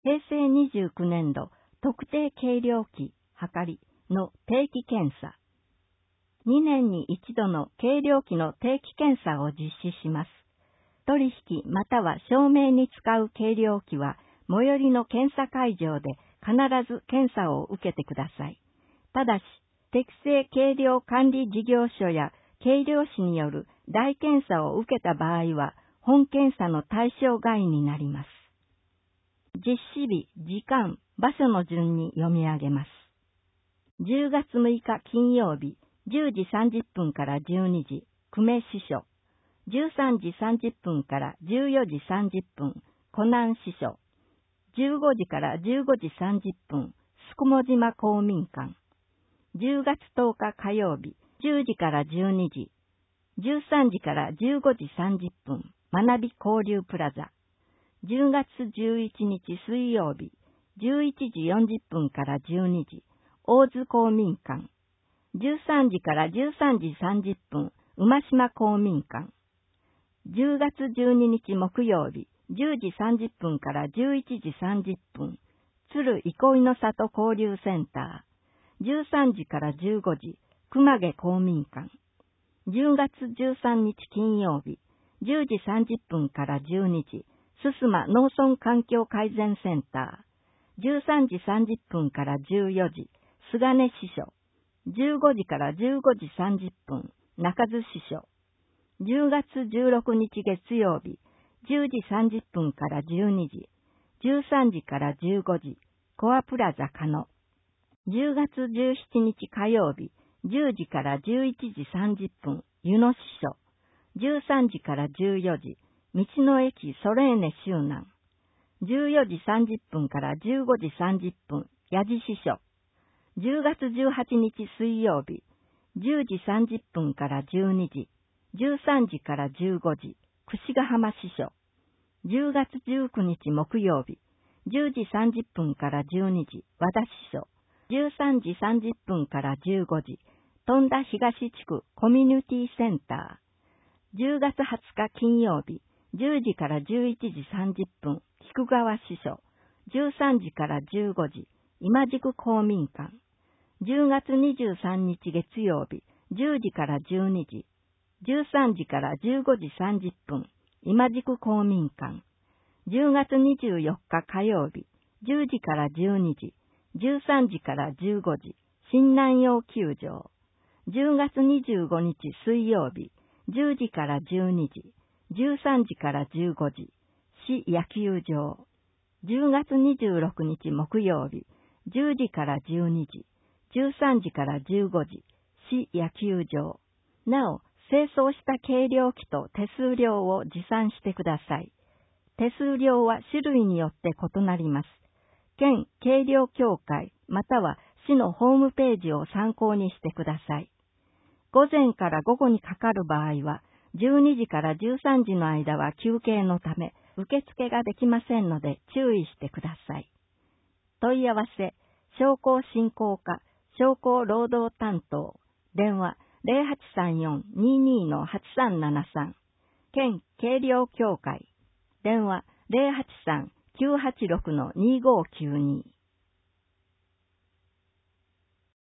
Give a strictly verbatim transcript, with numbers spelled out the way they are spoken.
へいせいにじゅうきゅうねんど特定計量器測りの定期検査。にねんに一度の計量器の定期検査を実施します。取引または証明に使う計量器は最寄りの検査会場で必ず検査を受けてください。ただし、適正計量管理事業所や計量士による代検査を受けた場合は本検査の対象外になります。実施日、時間、場所の順に読み上げます。じゅうがつむいか金曜日、じゅうじさんじゅっぷんからじゅうにじ、久米支所。じゅうさんじさんじゅっぷんからじゅうよじさんじゅっぷん、湖南支所。じゅうごじからじゅうごじさんじゅっぷん、すくも島公民館。じゅうがつとおか火曜日、じゅうじからじゅうにじ。じゅうさんじからじゅうごじさんじゅっぷん、学び交流プラザ。じゅうがつじゅういちにち水曜日、じゅういちじよんじゅっぷんからじゅうにじ、大津公民館。じゅうさんじからじゅうさんじさんじゅっぷん、馬島公民館。じゅうがつじゅうににち木曜日、じゅうじさんじゅっぷんからじゅういちじさんじゅっぷん、鶴憩いの里交流センター。じゅうさんじからじゅうごじ、熊毛公民館。じゅうがつじゅうさんにち金曜日、じゅうじさんじゅっぷんからじゅうにじ、すすま農村環境改善センター。じゅうさんじさんじゅっぷんからじゅうよじ、菅根支所。じゅうごじからじゅうごじさんじゅっぷん、中津支所。じゅうがつじゅうろくにち月曜日、じゅうじさんじゅっぷんからじゅうにじ、じゅうさんじからじゅうごじ、コアプラザ加野。じゅうがつじゅうしちにち火曜日、じゅうじからじゅういちじさんじゅっぷん、湯野支所。じゅうさんじからじゅうよじ、道の駅ソレーネ周南。じゅうよじさんじゅっぷんからじゅうごじさんじゅっぷん、矢地支所。じゅうがつじゅうはちにち水曜日、じゅうじさんじゅっぷんからじゅうにじ、じゅうさんじからじゅうごじ、櫛ヶ浜支所。じゅうがつじゅうくにち木曜日、じゅうじさんじゅっぷんからじゅうにじ、和田支所。じゅうさんじさんじゅっぷんからじゅうごじ、富田東地区コミュニティセンター。じゅうがつはつか金曜日、じゅうじからじゅういちじさんじゅっぷん、菊川支所。じゅうさんじからじゅうごじ、今宿公民館。じゅうがつにじゅうさんにち月曜日、じゅうじからじゅうにじ、じゅうさんじからじゅうごじさんじゅっぷん、今宿公民館。じゅうがつにじゅうよっか火曜日、じゅうじからじゅうにじ、じゅうさんじからじゅうごじ、新南洋球場。じゅうがつにじゅうごにち水曜日、じゅうじからじゅうにじ、じゅうさんじからじゅうごじ、市野球場。じゅうがつにじゅうろくにち木曜日、じゅうじからじゅうにじ、じゅうさんじからじゅうごじ、市野球場。なお、清掃した計量器と手数料を持参してください。手数料は種類によって異なります。県計量協会または市のホームページを参考にしてください。午前から午後にかかる場合は、じゅうにじからじゅうさんじの間は休憩のため、受付ができませんので注意してください。問い合わせ、商工振興課、商工労働担当、電話 ゼロはちさんよん にーにー はちさんななさん、県計量協会、電話 ゼロはちさん きゅうはちろく にーごーきゅうにー。